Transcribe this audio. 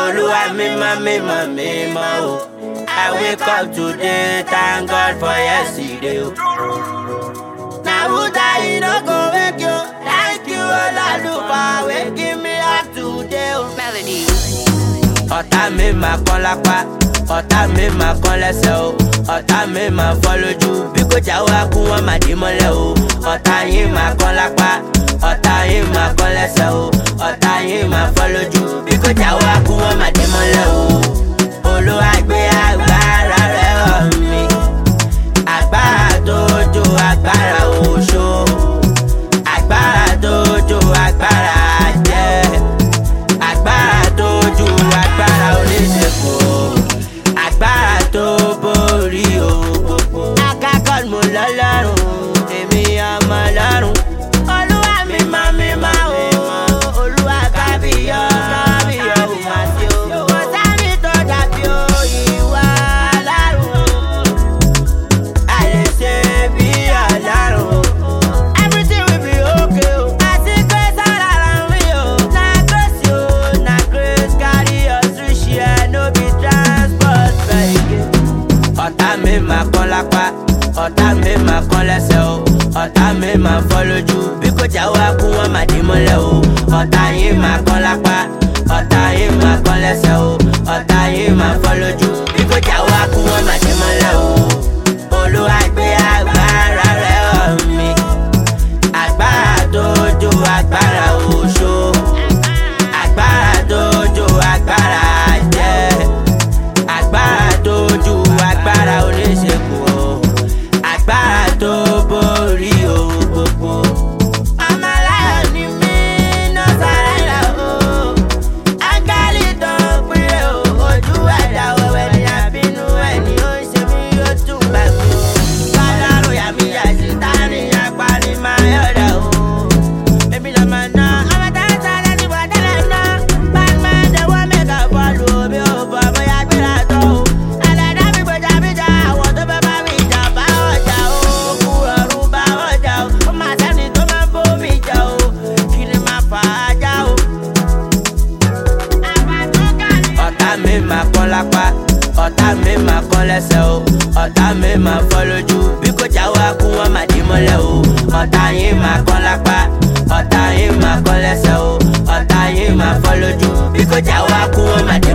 Olúwa mímọ́ o. I wake up today, thank God for yesterday o. Now who die no go wake you. Thank you Olúwa for waking me up today o. Melody. Ọ̀tá mi máa kán lápá, ọ̀tá mi máa kán lẹ́sẹ̀ o. Ọ̀tá mi máa fọ́ lójú, bí kò jáwọ́ á kú wọn máa dì mọ́lẹ̀ o. Ọ̀tá yín máa kán lápá, ọ̀tá yín máa kán lẹ́sẹ̀ o. Ọ̀tá yín máa fọ́ lójú, bí kò jáwọ́ á kú wọn máa dì mọ́lẹ̀ o. Olúwa gbé agbára rẹ̀ hàn mí, agbára tó ju agbára oṣó, agbára tó ju agbára jẹ́, agbára tó ju agbára oníṣègùn, agbára tó borí ògbógbó. Akákọ́ mo lọ́lọ́run, èmi ọmọ lọ́run. Olúwa mímọ́ o, Olúwa kábíyọ̀ ò máa ṣe o. Kò sẹ́ni tó dàbí o, ìwà Ọlọ́run. A lè ṣe bí Ọlọ́run. Everything will be okay o. Àti grace all around me o. Na grace o, na grace carry us reach here, no be transport vehicle. Ọ̀tá mi máa kán lápá, ọ̀tá mi máa kán lẹ́sẹ̀ o. Ọ̀tá mi máa fọ́ lójú, bí kò jáwọ́ á kú wọn máa dì mọ́lẹ̀ o. Ọ̀tá yín máa kán lápá, ọ̀tá yín máa kán lẹ́sẹ̀ o. Ọ̀tá yín máa fọ́ lójú, bí kò jáwọ́ á kú wọn máa dì mọ́lẹ̀ o. Olúwa gbé agbára rẹ̀ hàn mí, agbára tó ju agbára oṣó, agbára tó ju agbára jẹ́, agbára tó ju agbára oníṣègùn o, agbára tó borí ohun gbogbo. Ọmọ aláyọ̀ ni mí, no surrender o. Áńgẹ́lì tó ń pín o, ojú ẹ̀dá wẹ̀wẹ̀ ni àbínú ẹ̀ ni ó ń ṣe mí yóò tún bá mi o. Kọ́lọ́run yà mí yà sí tání apá ni máa yọ̀dà o. Èmi lọ́mọ náà, ọmọ tá ń sáré ní bọ̀dẹ́lẹ̀ náà. Báńmá dé wọ́n mẹ́ka bọ́ọ̀lù omi ò bọ̀ bóyá gbéra tó o. Ẹlẹ́dàá mi gbèjà mi jà, àwọn tó fẹ́ bá mi jà bá ọjà o. Kú ọ̀run bá ọjà o. Ó máa sẹ́ni tó máa ń bó mi jà o. Kí ni máa fà á já o? Ọ̀tá mi máa kán lápá, ọ̀tá mi máa kán lẹ́sẹ̀ o. Ọ̀tá mi máa fọ́ lójú, bí kò jáwọ́ á kú wọn máa dì mọ́lẹ̀ o. Ọ̀tá yín máa kán lápá, ọ̀tá yín máa kán lẹ́sẹ̀ o. Ọ̀tá yín máa fọ́ lójú, bí kò jáwọ́ á kú wọn máa dì